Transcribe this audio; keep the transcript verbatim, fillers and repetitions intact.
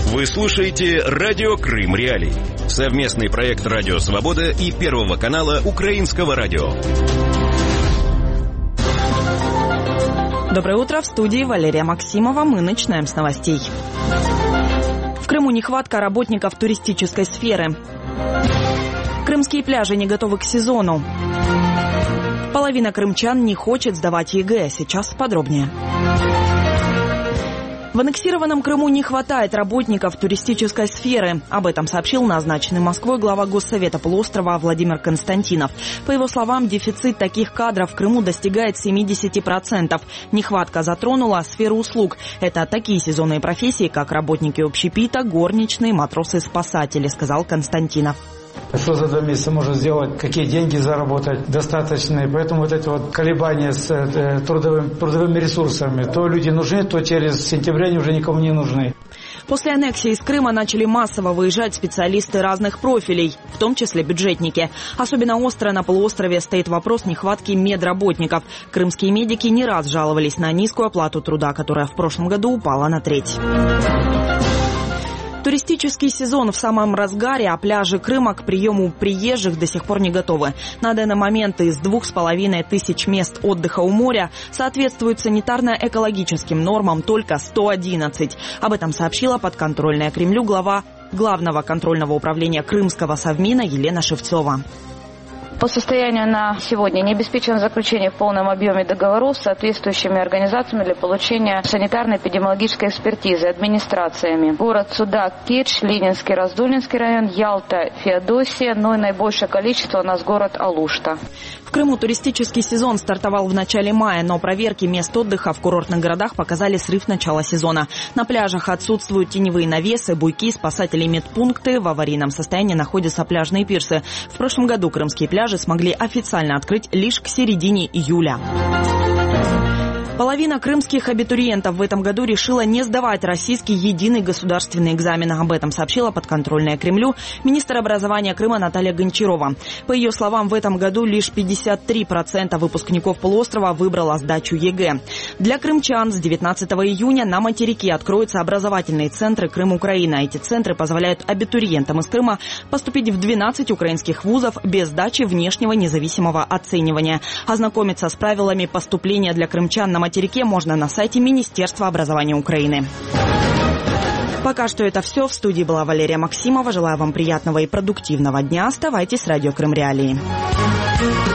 Вы слушаете «Радио Крым Реалии». Совместный проект «Радио Свобода» и Первого канала Украинского радио. Доброе утро. В студии Валерия Максимова. Мы начинаем с новостей. В Крыму нехватка работников туристической сферы. Крымские пляжи не готовы к сезону. Половина крымчан не хочет сдавать ЕГЭ. Сейчас подробнее. В аннексированном Крыму не хватает работников туристической сферы. Об этом сообщил назначенный Москвой глава Госсовета полуострова Владимир Константинов. По его словам, дефицит таких кадров в Крыму достигает семьдесят процентов. Нехватка затронула сферу услуг. Это такие сезонные профессии, как работники общепита, горничные, матросы-спасатели, сказал Константинов. Что за два месяца можно сделать, какие деньги заработать достаточные. Поэтому вот эти вот колебания с э, трудовым, трудовыми ресурсами. То люди нужны, то через сентября они уже никому не нужны. После аннексии из Крыма начали массово выезжать специалисты разных профилей, в том числе бюджетники. Особенно остро на полуострове стоит вопрос нехватки медработников. Крымские медики не раз жаловались на низкую оплату труда, которая в прошлом году упала на треть. Туристический сезон в самом разгаре, а пляжи Крыма к приему приезжих до сих пор не готовы. На данный момент из двух с половиной тысяч мест отдыха у моря соответствуют санитарно-экологическим нормам только сто одиннадцать. Об этом сообщила подконтрольная Кремлю глава Главного контрольного управления Крымского Совмина Елена Шевцова. По состоянию на сегодня не обеспечено заключение в полном объеме договоров с соответствующими организациями для получения санитарно-эпидемиологической экспертизы администрациями. Город Судак, Керчь, Ленинский, Раздольнинский район, Ялта, Феодосия, но и наибольшее количество у нас город Алушта. В Крыму туристический сезон стартовал в начале мая, но проверки мест отдыха в курортных городах показали срыв начала сезона. На пляжах отсутствуют теневые навесы, буйки, спасатели, медпункты. В аварийном состоянии находятся пляжные пирсы. В прошлом году крымские пляжи смогли официально открыть лишь к середине июля. Половина крымских абитуриентов в этом году решила не сдавать российский единый государственный экзамен. Об этом сообщила подконтрольная Кремлю министр образования Крыма Наталья Гончарова. По ее словам, в этом году лишь пятьдесят три процента выпускников полуострова выбрало сдачу ЕГЭ. Для крымчан с девятнадцатого июня на материке откроются образовательные центры Крым-Украина. Эти центры позволяют абитуриентам из Крыма поступить в двенадцать украинских вузов без сдачи внешнего независимого оценивания. Ознакомиться с правилами поступления для крымчан на материке можно на сайте Министерства образования Украины. Пока что это все. В студии была Валерия Максимова. Желаю вам приятного и продуктивного дня. Оставайтесь с радио Крым Реалии.